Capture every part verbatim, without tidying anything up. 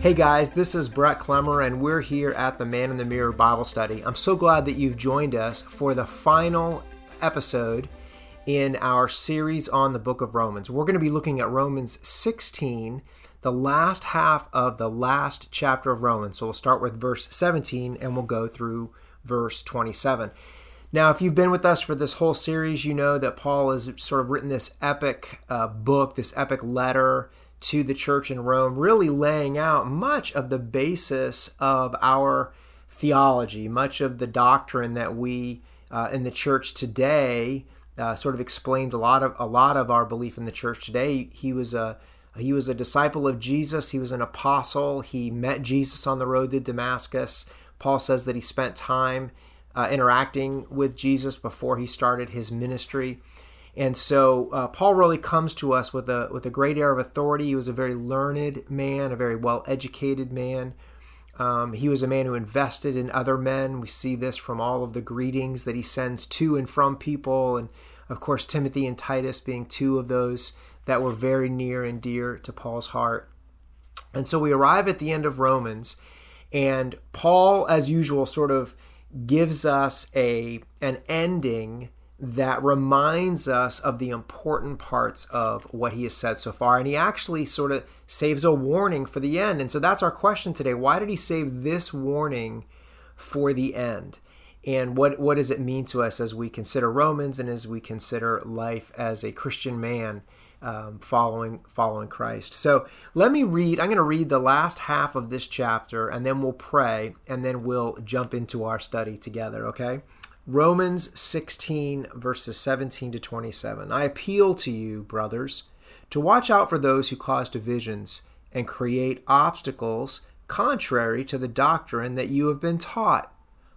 Hey guys, this is Brett Clemmer, and we're here at the Man in the Mirror Bible Study. I'm so glad that you've joined us for the final episode in our series on the book of Romans. We're going to be looking at Romans sixteen, the last half of the last chapter of Romans. So we'll start with verse seventeen and we'll go through verse twenty-seven. Now, if you've been with us for this whole series, you know that Paul has sort of written this epic uh, book, this epic letter to the church in Rome, really laying out much of the basis of our theology, much of the doctrine that we uh, in the church today uh, sort of explains a lot of a lot of our belief in the church today. He was a he was a disciple of Jesus. He was an apostle. He met Jesus on the road to Damascus. Paul says that he spent time uh, interacting with Jesus before he started his ministry. And so uh, Paul really comes to us with a with a great air of authority. He was a very learned man, a very well-educated man. Um, he was a man who invested in other men. We see this from all of the greetings that he sends to and from people. And of course, Timothy and Titus being two of those that were very near and dear to Paul's heart. And so we arrive at the end of Romans, and Paul, as usual, sort of gives us a an ending that reminds us of the important parts of what he has said so far. And he actually sort of saves a warning for the end. And so that's our question today. Why did he save this warning for the end? And what, what does it mean to us as we consider Romans and as we consider life as a Christian man um, following following Christ? So let me read. I'm going to read the last half of this chapter, and then we'll pray, and then we'll jump into our study together, okay? Romans sixteen, verses seventeen to twenty-seven. I appeal to you, brothers, to watch out for those who cause divisions and create obstacles contrary to the doctrine that you have been taught.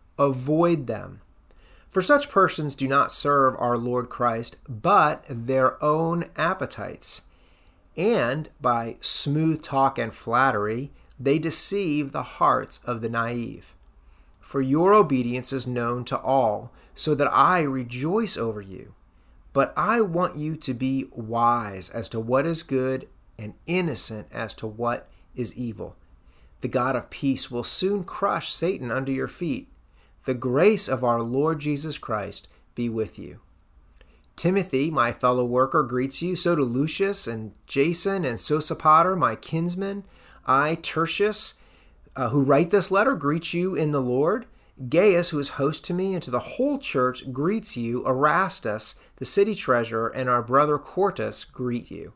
Avoid them. For such persons do not serve our Lord Christ, but their own appetites. And by smooth talk and flattery, they deceive the hearts of the naive. For your obedience is known to all, so that I rejoice over you. But I want you to be wise as to what is good and innocent as to what is evil. The God of peace will soon crush Satan under your feet. The grace of our Lord Jesus Christ be with you. Timothy, my fellow worker, greets you. So do Lucius and Jason and Sosipater, my kinsmen. I, Tertius, Uh, who write this letter, greet you in the Lord. Gaius, who is host to me and to the whole church, greets you. Erastus, the city treasurer, and our brother Quartus greet you.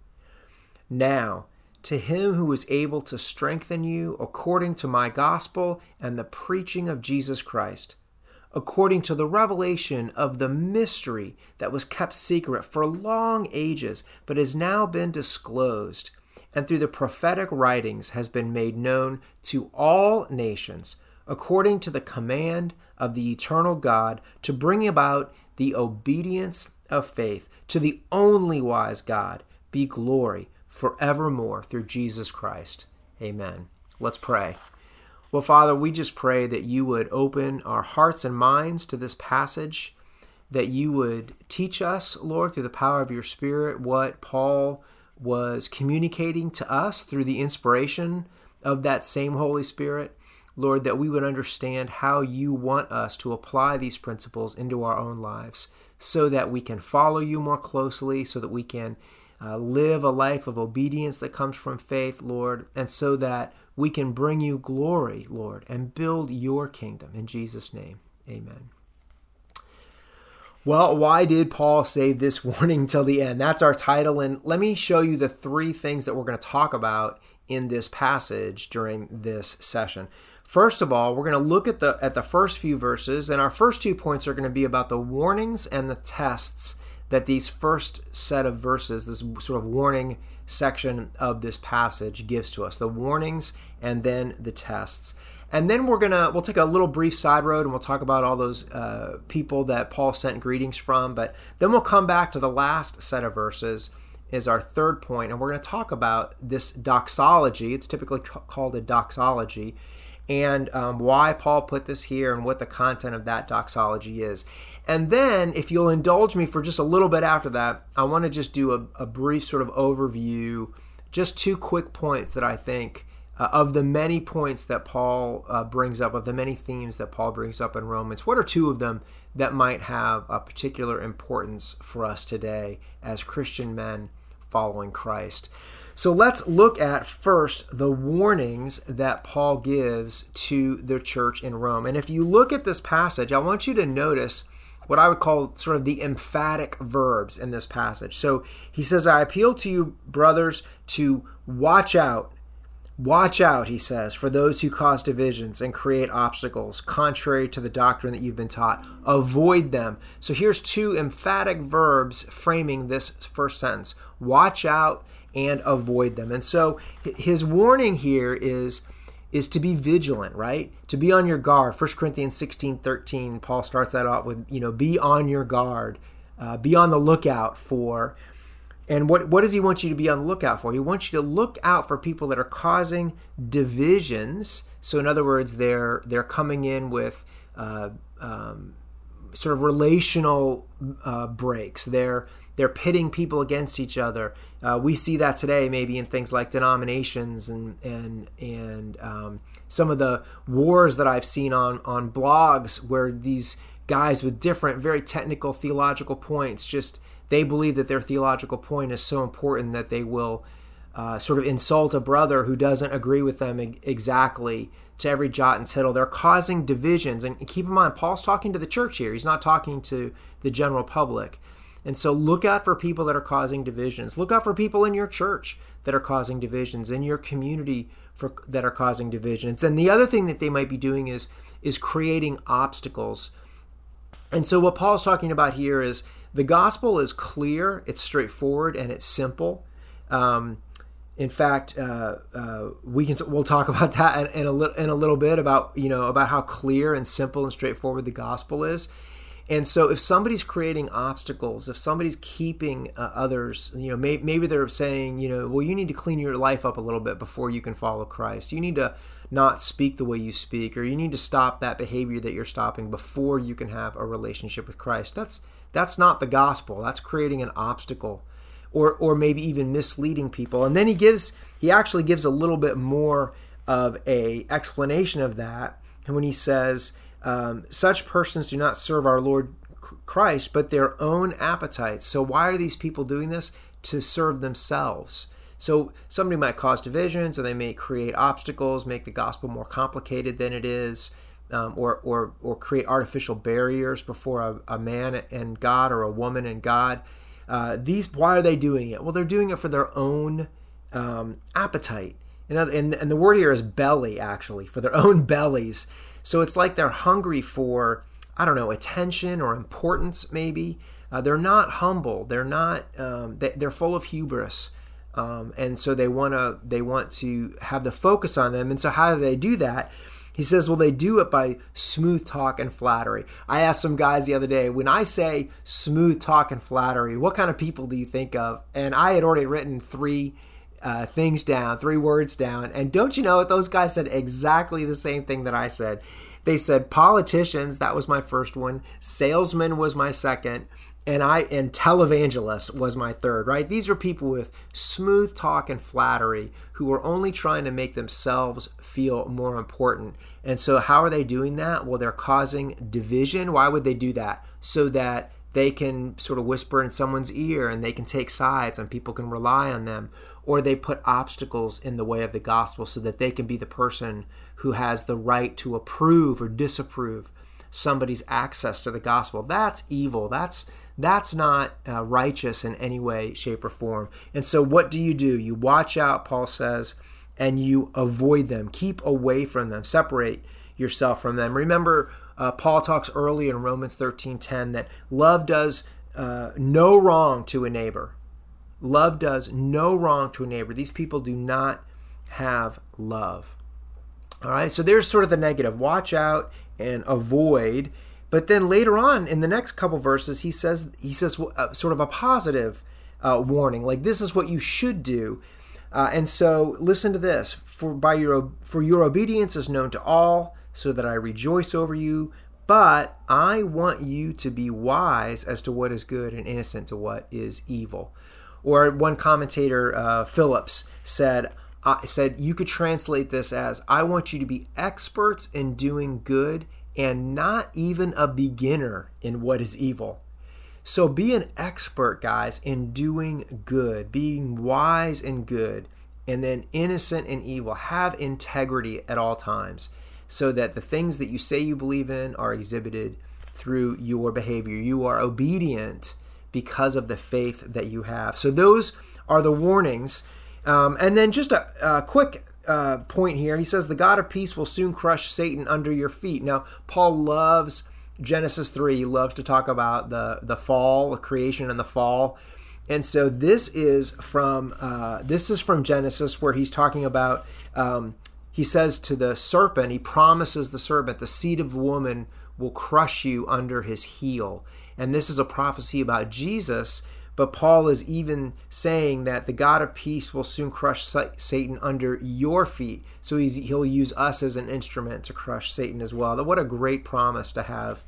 Now, to him who is able to strengthen you according to my gospel and the preaching of Jesus Christ, according to the revelation of the mystery that was kept secret for long ages, but has now been disclosed, and through the prophetic writings has been made known to all nations, according to the command of the eternal God, to bring about the obedience of faith. To the only wise God be glory forevermore through Jesus Christ. Amen. Let's pray. Well, Father, we just pray that you would open our hearts and minds to this passage, that you would teach us, Lord, through the power of your Spirit, what Paul was communicating to us through the inspiration of that same Holy Spirit. Lord, that we would understand how you want us to apply these principles into our own lives so that we can follow you more closely, so that we can uh, live a life of obedience that comes from faith, Lord, and so that we can bring you glory, Lord, and build your kingdom. In Jesus' name, amen. Well, why did Paul save this warning till the end? That's our title, and let me show you the three things that we're going to talk about in this passage during this session. First of all, we're going to look at the at the first few verses, and our first two points are going to be about the warnings and the tests that these first set of verses, this sort of warning section of this passage gives to us. The warnings and then the tests. And then we're gonna we'll take a little brief side road and we'll talk about all those uh, people that Paul sent greetings from. But then we'll come back to the last set of verses is our third point, and we're going to talk about this doxology. It's typically c- called a doxology, and um, why Paul put this here and what the content of that doxology is. And then, if you'll indulge me for just a little bit after that, I want to just do a, a brief sort of overview, just two quick points that I think uh, of the many points that Paul uh, brings up, of the many themes that Paul brings up in Romans, what are two of them that might have a particular importance for us today as Christian men following Christ? So let's look at first the warnings that Paul gives to the church in Rome. And if you look at this passage, I want you to notice what I would call sort of the emphatic verbs in this passage. So he says, I appeal to you, brothers, to watch out. Watch out, he says, for those who cause divisions and create obstacles, contrary to the doctrine that you've been taught. Avoid them. So here's two emphatic verbs framing this first sentence. Watch out and avoid them. And so his warning here is, is to be vigilant, right? To be on your guard. First Corinthians sixteen thirteen, Paul starts that off with, you know, be on your guard. Uh, be on the lookout for... And what, what does he want you to be on the lookout for? He wants you to look out for people that are causing divisions. So in other words, they're they're coming in with uh, um, sort of relational uh, breaks. They're they're pitting people against each other. Uh, we see that today maybe in things like denominations and and and um, some of the wars that I've seen on on blogs where these guys with different, very technical theological points just they believe that their theological point is so important that they will uh, sort of insult a brother who doesn't agree with them exactly to every jot and tittle. They're causing divisions. And keep in mind, Paul's talking to the church here. He's not talking to the general public. And so look out for people that are causing divisions. Look out for people in your church that are causing divisions, in your community for, that are causing divisions. And the other thing that they might be doing is, is creating obstacles. And so what Paul's talking about here is the gospel is clear, it's straightforward, and it's simple. Um, in fact, uh, uh, we can we'll talk about that in, in a little in a little bit about you know about how clear and simple and straightforward the gospel is. And so, if somebody's creating obstacles, if somebody's keeping uh, others, you know, may, maybe they're saying, you know, well, you need to clean your life up a little bit before you can follow Christ. You need to not speak the way you speak, or you need to stop that behavior that you're stopping before you can have a relationship with Christ. That's That's not the gospel. That's creating an obstacle, or or maybe even misleading people. And then he gives, he actually gives a little bit more of a explanation of that. And when he says, um, such persons do not serve our Lord Christ, but their own appetites. So why are these people doing this? To serve themselves. So somebody might cause divisions, or they may create obstacles, make the gospel more complicated than it is. Um, or, or or create artificial barriers before a, a man and God, or a woman and God. Uh, these, why are they doing it? Well, they're doing it for their own um, appetite. And, and, and the word here is belly, actually, for their own bellies. So it's like they're hungry for, I don't know, attention or importance, maybe. Uh, they're not humble. They're not. Um, they, they're full of hubris. Um, and so they want to they want to have the focus on them. And so how do they do that? He says, well, they do it by smooth talk and flattery. I asked some guys the other day, when I say smooth talk and flattery, what kind of people do you think of? And I had already written three uh, things down, three words down. And don't you know what? Those guys said exactly the same thing that I said. They said politicians, that was my first one. Salesman was my second. And I and televangelist was my third, right? These are people with smooth talk and flattery who are only trying to make themselves feel more important. And so how are they doing that? Well, they're causing division. Why would they do that? So that they can sort of whisper in someone's ear and they can take sides and people can rely on them. Or they put obstacles in the way of the gospel so that they can be the person who has the right to approve or disapprove somebody's access to the gospel. That's evil. That's That's not uh, righteous in any way, shape, or form. And so what do you do? You watch out, Paul says, and you avoid them. Keep away from them. Separate yourself from them. Remember, uh, Paul talks early in Romans thirteen ten that love does uh, no wrong to a neighbor. Love does no wrong to a neighbor. These people do not have love. All right, so there's sort of the negative. Watch out and avoid. But then later on in the next couple verses, he says he says uh, sort of a positive uh, warning, like this is what you should do. Uh, and so listen to this: for by your for your obedience is known to all, so that I rejoice over you. But I want you to be wise as to what is good and innocent to what is evil. Or one commentator, uh, Phillips, said, uh, said you could translate this as, I want you to be experts in doing good and not even a beginner in what is evil. So be an expert, guys, in doing good, being wise and good, and then innocent in evil. Have integrity at all times so that the things that you say you believe in are exhibited through your behavior. You are obedient because of the faith that you have. So those are the warnings. Um, and then just a, a quick uh, point here. He says, the God of peace will soon crush Satan under your feet. Now, Paul loves Genesis three. He loves to talk about the, the fall, the creation and the fall. And so this is from uh, this is from Genesis, where he's talking about, um, he says to the serpent, he promises the serpent, the seed of the woman will crush you under his heel. And this is a prophecy about Jesus, but Paul is even saying that the God of peace will soon crush Satan under your feet. So he's, he'll use us as an instrument to crush Satan as well. What a great promise to have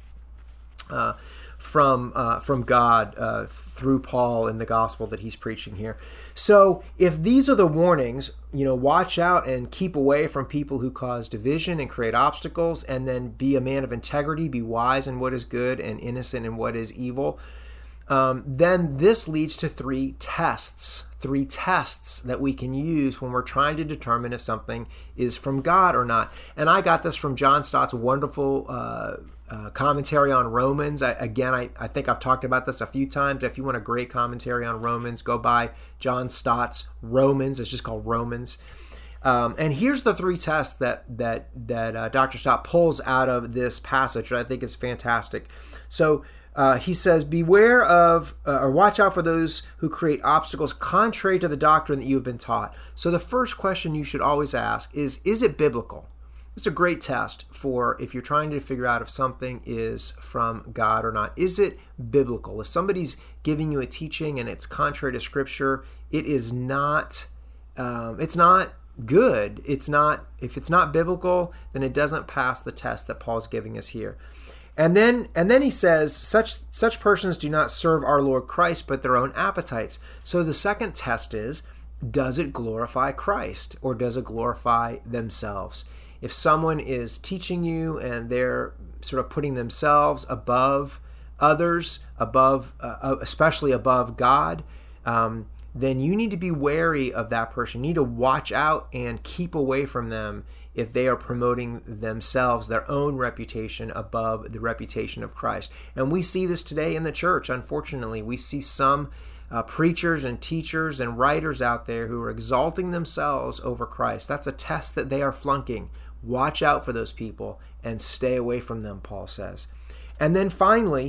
uh, from uh, from God uh, through Paul in the gospel that he's preaching here. So if these are the warnings, you know, watch out and keep away from people who cause division and create obstacles, and then be a man of integrity, be wise in what is good and innocent in what is evil. Um, then this leads to three tests, three tests that we can use when we're trying to determine if something is from God or not. And I got this from John Stott's wonderful uh, uh, commentary on Romans. I, again, I, I think I've talked about this a few times. If you want a great commentary on Romans, go buy John Stott's Romans. It's just called Romans. Um, and here's the three tests that that that uh, Doctor Stott pulls out of this passage, which I think is fantastic. So Uh, he says, beware of, uh, or watch out for those who create obstacles contrary to the doctrine that you have been taught. So the first question you should always ask is, is it biblical? It's a great test for if you're trying to figure out if something is from God or not. Is it biblical? If somebody's giving you a teaching and it's contrary to Scripture, it is not, um, it's not good. It's not, if it's not biblical, then it doesn't pass the test that Paul's giving us here. And then and then he says, such such persons do not serve our Lord Christ, but their own appetites. So the second test is, does it glorify Christ, or does it glorify themselves? If someone is teaching you and they're sort of putting themselves above others, above, uh, especially above God, um, then you need to be wary of that person. You need to watch out and keep away from them if they are promoting themselves, their own reputation above the reputation of Christ. And we see this today in the church, unfortunately. We see some uh, preachers and teachers and writers out there who are exalting themselves over Christ. That's a test that they are flunking. Watch out for those people and stay away from them, Paul says. And then finally,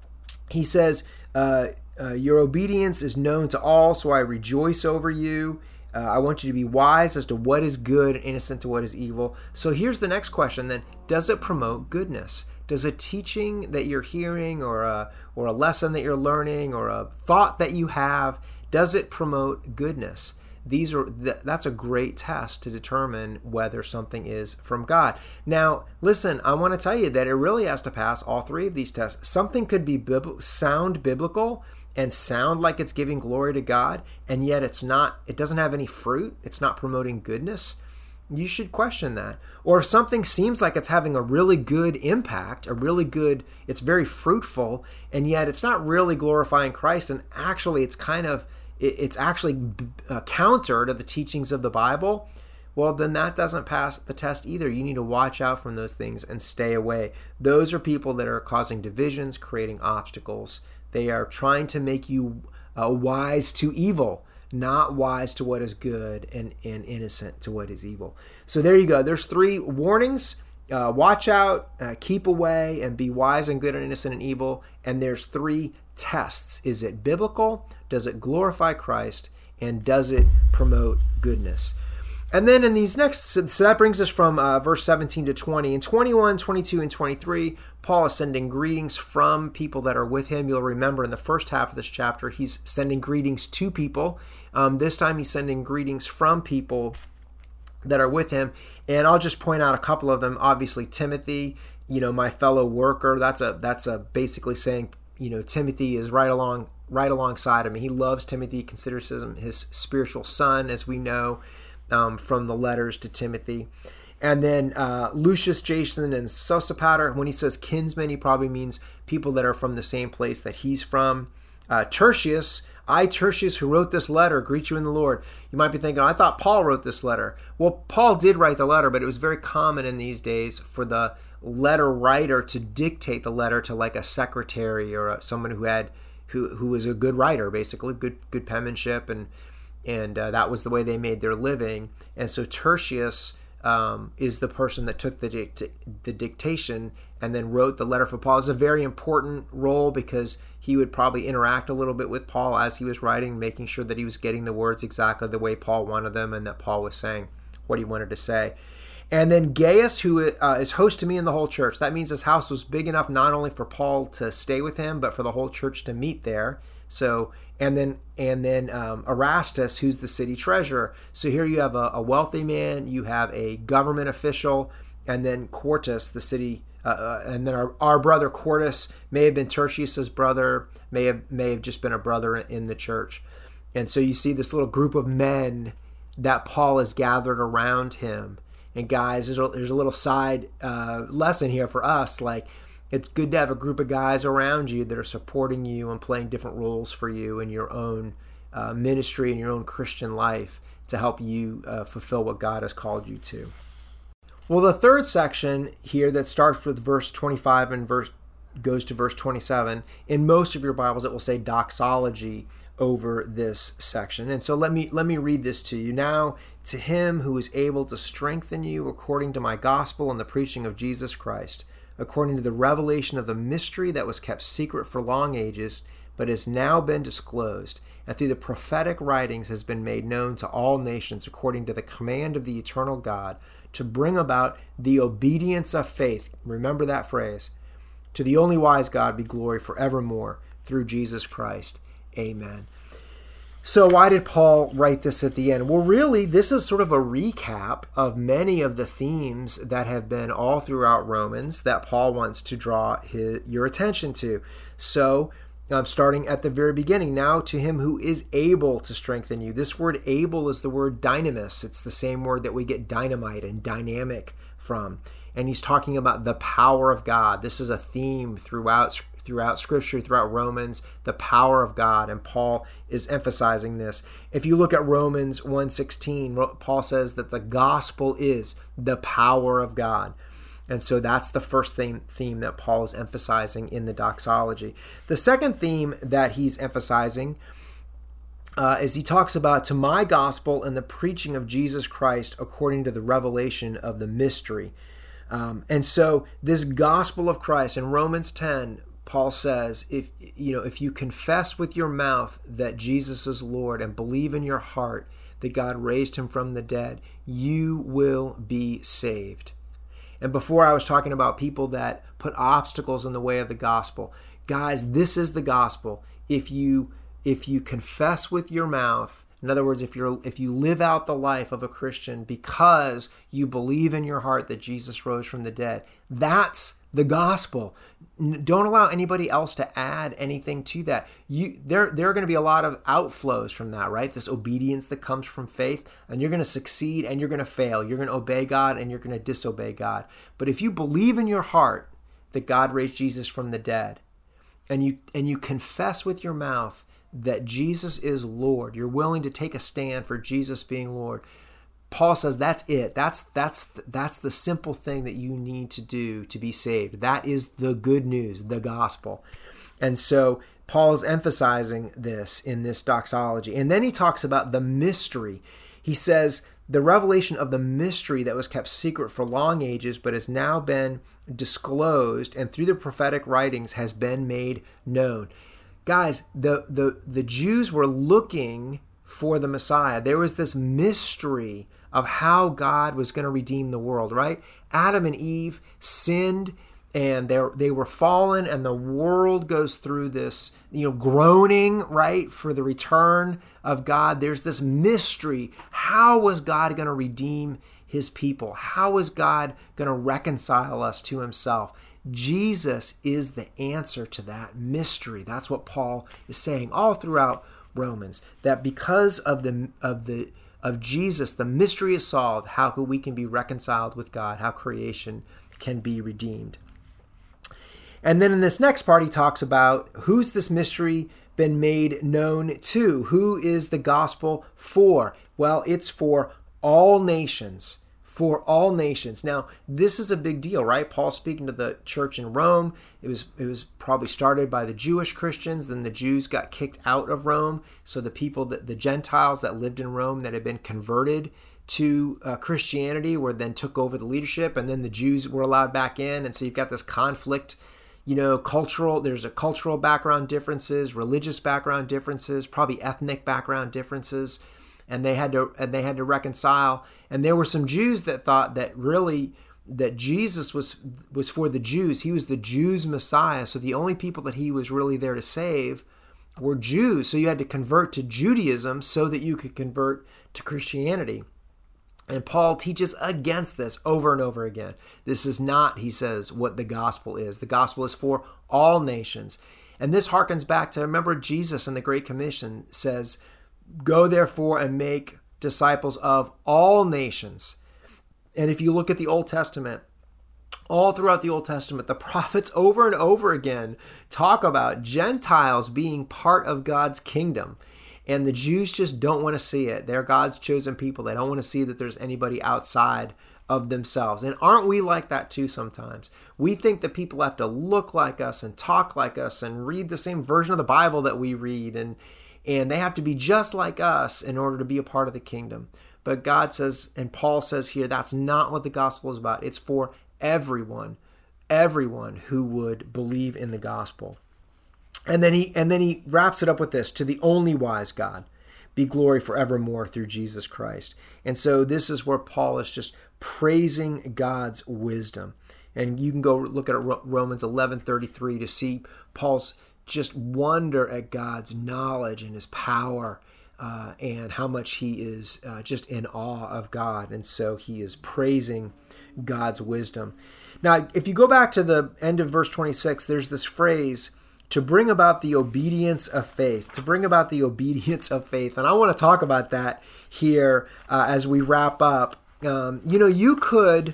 he says, uh, uh, your obedience is known to all, so I rejoice over you. Uh, I want you to be wise as to what is good and innocent to what is evil. So here's the next question then. Does it promote goodness? Does a teaching that you're hearing, or a, or a lesson that you're learning, or a thought that you have, does it promote goodness? These are th- that's a great test to determine whether something is from God. Now, listen, I want to tell you that it really has to pass all three of these tests. Something could be bib- sound biblical and sound like it's giving glory to God, and yet it's not, it doesn't have any fruit, it's not promoting goodness. You should question that. Or if something seems like it's having a really good impact, a really good, it's very fruitful, and yet it's not really glorifying Christ, and actually it's kind of, it's actually uh, counter to the teachings of the Bible, well, then that doesn't pass the test either. You need to watch out from those things and stay away. Those are people that are causing divisions, creating obstacles. They are trying to make you uh, wise to evil, not wise to what is good, and, and innocent to what is evil. So there you go. There's three warnings. Uh, watch out, uh, keep away, and be wise and good and innocent and evil. And there's three tests. Is it biblical? Does it glorify Christ? And does it promote goodness? And then in these next, so that brings us from uh, verse seventeen to twenty. In twenty-one, twenty-two, and twenty-three, Paul is sending greetings from people that are with him. You'll remember in the first half of this chapter, he's sending greetings to people. Um, this time he's sending greetings from people that are with him. And I'll just point out a couple of them. Obviously, Timothy, you know, my fellow worker. That's a that's a basically saying, you know, Timothy is right along right alongside him. He loves Timothy, considers him his spiritual son, as we know. um, from the letters to Timothy. And then uh, Lucius, Jason, and Sosipater, when he says kinsmen, he probably means people that are from the same place that he's from. Uh, Tertius, I, Tertius, who wrote this letter, greet you in the Lord. You might be thinking, I thought Paul wrote this letter. Well, Paul did write the letter, but it was very common in these days for the letter writer to dictate the letter to like a secretary or a, someone who had who who was a good writer, basically good good penmanship, and and uh, that was the way they made their living. And so Tertius um, is the person that took the dict- the dictation and then wrote the letter for Paul. It's a very important role because he would probably interact a little bit with Paul as he was writing, making sure that he was getting the words exactly the way Paul wanted them and that Paul was saying what he wanted to say. And then Gaius, who uh, is host to me in the whole church. That means his house was big enough not only for Paul to stay with him, but for the whole church to meet there. So, and then and then um, Erastus, who's the city treasurer. So here you have a, a wealthy man, you have a government official, and then Quartus, the city, uh, uh, and then our, our brother Quartus may have been Tertius's brother, may have may have just been a brother in the church. And so you see this little group of men that Paul has gathered around him. And guys, there's a, there's a little side uh, lesson here for us. Like, it's good to have a group of guys around you that are supporting you and playing different roles for you in your own uh, ministry and your own Christian life to help you uh, fulfill what God has called you to. Well, the third section here that starts with verse twenty-five and verse goes to verse twenty-seven, in most of your Bibles it will say doxology over this section. And so let me let me read this to you. Now, to him who is able to strengthen you according to my gospel and the preaching of Jesus Christ, according to the revelation of the mystery that was kept secret for long ages, but has now been disclosed, and through the prophetic writings has been made known to all nations according to the command of the eternal God, to bring about the obedience of faith. Remember that phrase. To the only wise God be glory forevermore through Jesus Christ. Amen. So why did Paul write this at the end? Well, really, this is sort of a recap of many of the themes that have been all throughout Romans that Paul wants to draw his, your attention to. So um, starting at the very beginning, now to him who is able to strengthen you. This word able is the word dynamis. It's the same word that we get dynamite and dynamic from. And he's talking about the power of God. This is a theme throughout throughout Scripture, throughout Romans, the power of God, and Paul is emphasizing this. If you look at Romans one sixteen, Paul says that the gospel is the power of God. And so that's the first theme, theme that Paul is emphasizing in the doxology. The second theme that he's emphasizing uh, is he talks about to my gospel and the preaching of Jesus Christ according to the revelation of the mystery. Um, and so this gospel of Christ in Romans ten, Paul says, if you know, if you confess with your mouth that Jesus is Lord and believe in your heart that God raised him from the dead, you will be saved. And before I was talking about people that put obstacles in the way of the gospel. Guys, this is the gospel. If you if you confess with your mouth, in other words, if you're if you live out the life of a Christian because you believe in your heart that Jesus rose from the dead, that's the gospel. Don't allow anybody else to add anything to that. You there there are going to be a lot of outflows from that, right? This obedience that comes from faith, and you're going to succeed and you're going to fail. You're going to obey God and you're going to disobey God. But if you believe in your heart that God raised Jesus from the dead, and you and you confess with your mouth that Jesus is Lord, you're willing to take a stand for Jesus being Lord, Paul says that's it. That's that's that's the simple thing that you need to do to be saved. That is the good news, the gospel. And so Paul is emphasizing this in this doxology. And then he talks about the mystery. He says the revelation of the mystery that was kept secret for long ages, but has now been disclosed and through the prophetic writings has been made known. Guys, the, the, the Jews were looking for the Messiah. There was this mystery of how God was going to redeem the world, right? Adam and Eve sinned and they they were fallen, and the world goes through this, you know, groaning, right, for the return of God. There's this mystery. How was God going to redeem his people? How was God going to reconcile us to himself? Jesus is the answer to that mystery. That's what Paul is saying all throughout Romans, that because of the of the of Jesus, the mystery is solved. How we can be reconciled with God, how creation can be redeemed. And then in this next part, he talks about who's this mystery been made known to? Who is the gospel for? Well, it's for all nations. For all nations. Now, this is a big deal, right? Paul's speaking to the church in Rome. It was it was probably started by the Jewish Christians. Then the Jews got kicked out of Rome. So the people, that the Gentiles that lived in Rome that had been converted to uh, Christianity were then took over the leadership, and then the Jews were allowed back in. And so you've got this conflict, you know, cultural, there's a cultural background differences, religious background differences, probably ethnic background differences. And they had to and they had to reconcile. And there were some Jews that thought that really that Jesus was was for the Jews. He was the Jews' Messiah. So the only people that he was really there to save were Jews. So you had to convert to Judaism so that you could convert to Christianity. And Paul teaches against this over and over again. This is not, he says, what the gospel is. The gospel is for all nations. And this harkens back to, remember, Jesus in the Great Commission says, "Go therefore and make disciples of all nations." And if you look at the Old Testament, all throughout the Old Testament, the prophets over and over again talk about Gentiles being part of God's kingdom. And the Jews just don't want to see it. They're God's chosen people. They don't want to see that there's anybody outside of themselves. And aren't we like that too sometimes? We think that people have to look like us and talk like us and read the same version of the Bible that we read, and And they have to be just like us in order to be a part of the kingdom. But God says, and Paul says here, that's not what the gospel is about. It's for everyone, everyone who would believe in the gospel. And then he and then he wraps it up with this: to the only wise God be glory forevermore through Jesus Christ. And so this is where Paul is just praising God's wisdom. And you can go look at Romans eleven thirty-three to see Paul's just wonder at God's knowledge and his power, uh, and how much he is uh, just in awe of God. And so he is praising God's wisdom. Now, if you go back to the end of verse twenty-six, there's this phrase, to bring about the obedience of faith, to bring about the obedience of faith. And I want to talk about that here uh, as we wrap up. Um, you know, you could,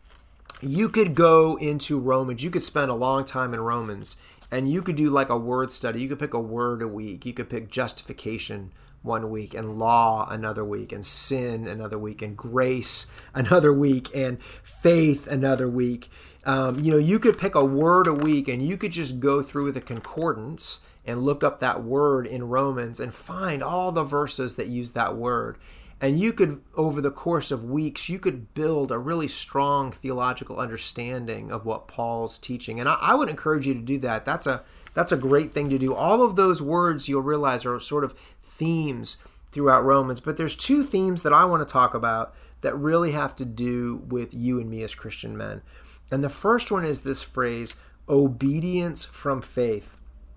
you could go into Romans, you could spend a long time in Romans, and you could do like a word study. You could pick a word a week. You could pick justification one week, and law another week, and sin another week, and grace another week, and faith another week. Um, you know, you could pick a word a week, and you could just go through the concordance and look up that word in Romans and find all the verses that use that word. And you could, over the course of weeks, you could build a really strong theological understanding of what Paul's teaching. And I, I would encourage you to do that. That's a that's a great thing to do. All of those words, you'll realize, are sort of themes throughout Romans. But there's two themes that I want to talk about that really have to do with you and me as Christian men. And the first one is this phrase, obedience from faith.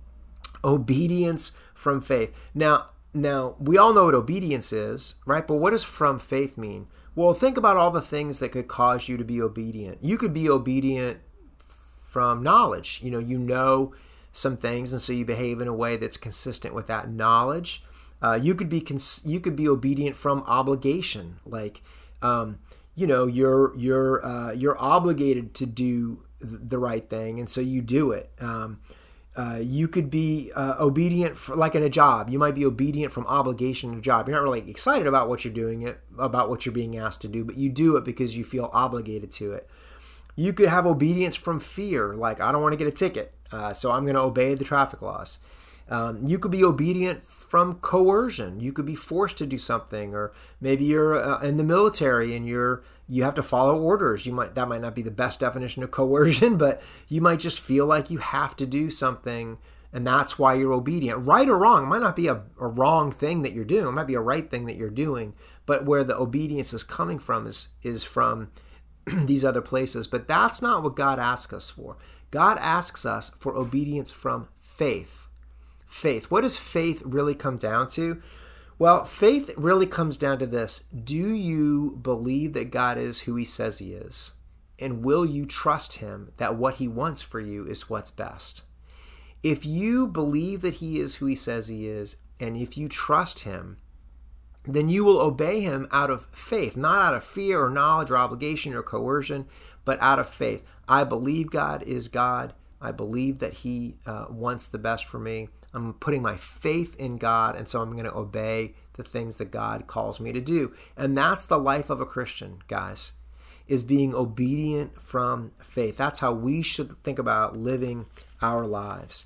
Obedience from faith. Now, Now, we all know what obedience is, right? But what does from faith mean? Well, think about all the things that could cause you to be obedient. You could be obedient from knowledge. You know, you know some things, and so you behave in a way that's consistent with that knowledge. Uh, you could be cons- you could be obedient from obligation, like um, you know, you're you're uh, you're obligated to do the right thing, and so you do it. Um, Uh, you could be uh, obedient, for, like in a job. You might be obedient from obligation in a job. You're not really excited about what you're doing, it about what you're being asked to do, but you do it because you feel obligated to it. You could have obedience from fear, like I don't want to get a ticket, uh, so I'm going to obey the traffic laws. Um, you could be obedient from coercion. You could be forced to do something, or maybe you're uh, in the military and you're you have to follow orders. You might that might not be the best definition of coercion, but you might just feel like you have to do something, and that's why you're obedient. Right or wrong, it might not be a, a wrong thing that you're doing. It might be a right thing that you're doing, but where the obedience is coming from is is from these other places. But that's not what God asks us for. God asks us for obedience from faith. Faith. What does faith really come down to? Well, faith really comes down to this. Do you believe that God is who he says he is? And will you trust him that what he wants for you is what's best? If you believe that he is who he says he is, and if you trust him, then you will obey him out of faith, not out of fear or knowledge or obligation or coercion, but out of faith. I believe God is God. I believe that he uh, wants the best for me. I'm putting my faith in God, and so I'm going to obey the things that God calls me to do. And that's the life of a Christian, guys, is being obedient from faith. That's how we should think about living our lives.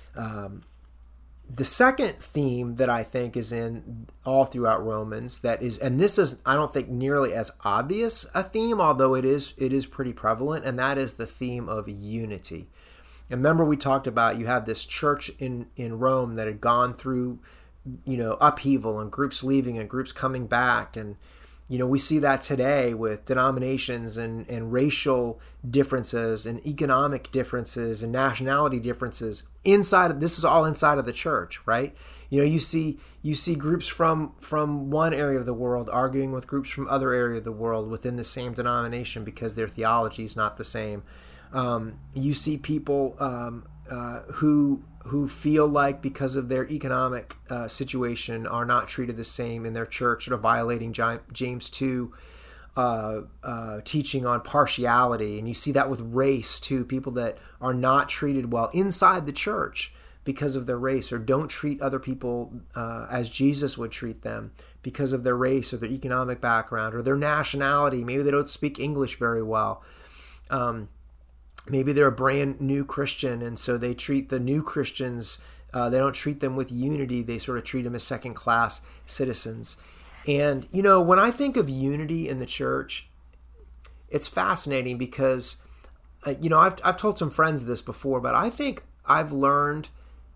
Um, the second theme that I think is in all throughout Romans that is, and this is, I don't think nearly as obvious a theme, although it is, it is pretty prevalent, and that is the theme of unity. And remember, we talked about you have this church in, in Rome that had gone through, you know, upheaval and groups leaving and groups coming back. And, you know, we see that today with denominations and, and racial differences and economic differences and nationality differences inside of, this is all inside of the church, right? You know, you see you see groups from, from one area of the world arguing with groups from other area of the world within the same denomination because their theology is not the same. Um, you see people um, uh, who who feel like because of their economic uh, situation are not treated the same in their church, sort of violating James two uh, uh, teaching on partiality. And you see that with race too, people that are not treated well inside the church because of their race, or don't treat other people uh, as Jesus would treat them because of their race or their economic background or their nationality. Maybe they don't speak English very well. Um, Maybe they're a brand new Christian, and so they treat the new Christians, uh, they don't treat them with unity. They sort of treat them as second-class citizens. And, you know, when I think of unity in the church, it's fascinating because, uh, you know, I've, I've told some friends this before, but I think I've learned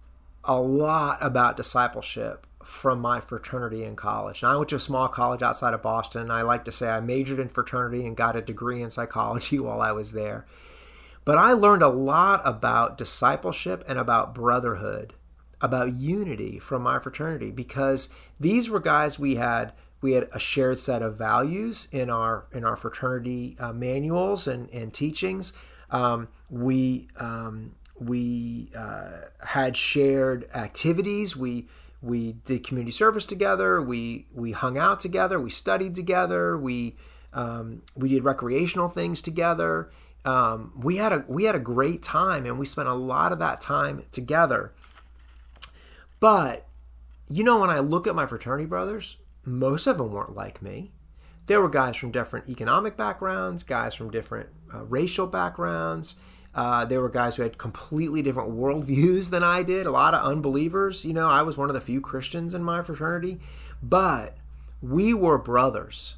a lot about discipleship from my fraternity in college. Now, I went to a small college outside of Boston. I like to say I majored in fraternity and got a degree in psychology while I was there. But I learned a lot about discipleship and about brotherhood, about unity from my fraternity, because these were guys we had we had a shared set of values in our in our fraternity uh, manuals and, and teachings. Um, we um, we uh, had shared activities. We we did community service together. We we hung out together. We studied together. We um, we did recreational things together. Um, we had a we had a great time, and we spent a lot of that time together. But, you know, when I look at my fraternity brothers, most of them weren't like me. There were guys from different economic backgrounds, guys from different uh, racial backgrounds. Uh, there were guys who had completely different worldviews than I did, a lot of unbelievers. You know, I was one of the few Christians in my fraternity. But we were brothers.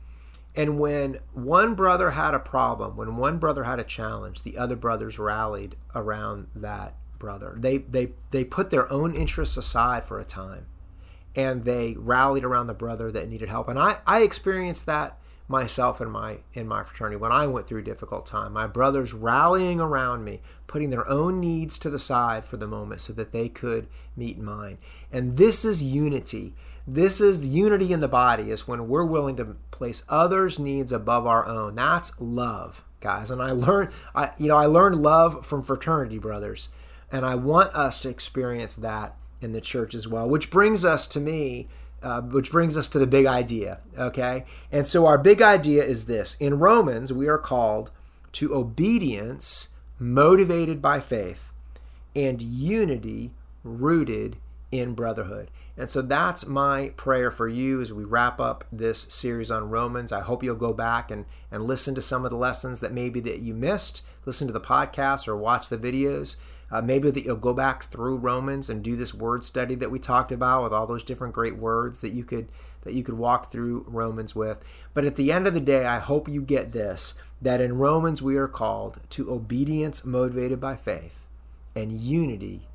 And when one brother had a problem, when one brother had a challenge, the other brothers rallied around that brother. They they they put their own interests aside for a time, and they rallied around the brother that needed help. And I, I experienced that myself in my in my fraternity when I went through a difficult time. My brothers rallying around me, putting their own needs to the side for the moment so that they could meet mine. And this is unity. This is unity in the body, is when we're willing to place others' needs above our own. That's love, guys. And I learned, I you know, I learned love from fraternity brothers, and I want us to experience that in the church as well. Which brings us to me, uh, which brings us to the big idea. Okay, and so our big idea is this: in Romans, we are called to obedience motivated by faith, and unity rooted in brotherhood. And so that's my prayer for you as we wrap up this series on Romans. I hope you'll go back and, and listen to some of the lessons that maybe that you missed, listen to the podcast or watch the videos. Uh, maybe that you'll go back through Romans and do this word study that we talked about with all those different great words that you could that you could walk through Romans with. But at the end of the day, I hope you get this, that in Romans we are called to obedience motivated by faith and unity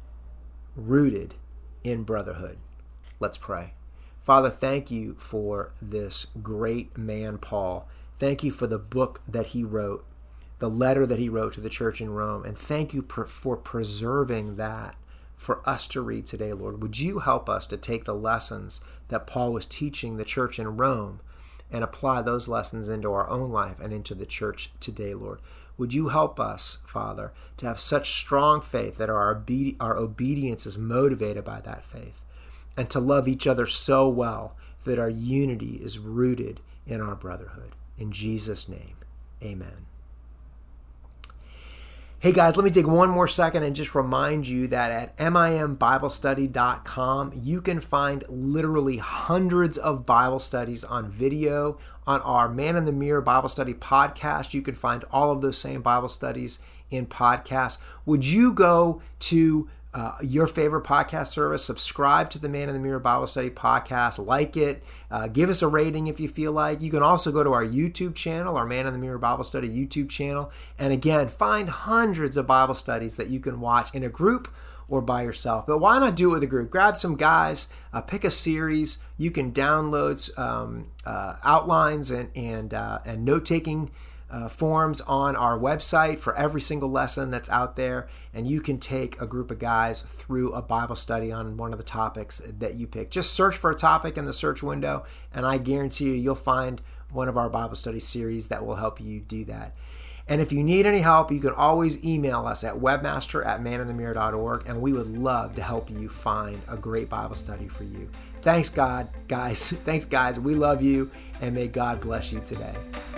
rooted in brotherhood. Let's pray. Father, thank you for this great man, Paul. Thank you for the book that he wrote, the letter that he wrote to the church in Rome. And thank you for preserving that for us to read today, Lord. Would you help us to take the lessons that Paul was teaching the church in Rome and apply those lessons into our own life and into the church today, Lord? Would you help us, Father, to have such strong faith that our, obe- our obedience is motivated by that faith, and to love each other so well that our unity is rooted in our brotherhood. In Jesus' name, amen. Hey guys, let me take one more second and just remind you that at M I M Bible Study dot com, you can find literally hundreds of Bible studies on video. On our Man in the Mirror Bible Study podcast, you can find all of those same Bible studies in podcasts. Would you go to Uh, your favorite podcast service, subscribe to the Man in the Mirror Bible Study podcast, like it, uh, give us a rating if you feel like. You can also go to our YouTube channel, our Man in the Mirror Bible Study YouTube channel, and again, find hundreds of Bible studies that you can watch in a group or by yourself. But why not do it with a group? Grab some guys, uh, pick a series. You can download um, uh, outlines and and uh, and note-taking Uh, forms on our website for every single lesson that's out there, and you can take a group of guys through a Bible study on one of the topics that you pick. Just search for a topic in the search window, and I guarantee you, you'll find one of our Bible study series that will help you do that. And if you need any help, you can always email us at webmaster at man in the mirror dot org, and we would love to help you find a great Bible study for you. Thanks, God, guys. Thanks, guys. We love you, and may God bless you today.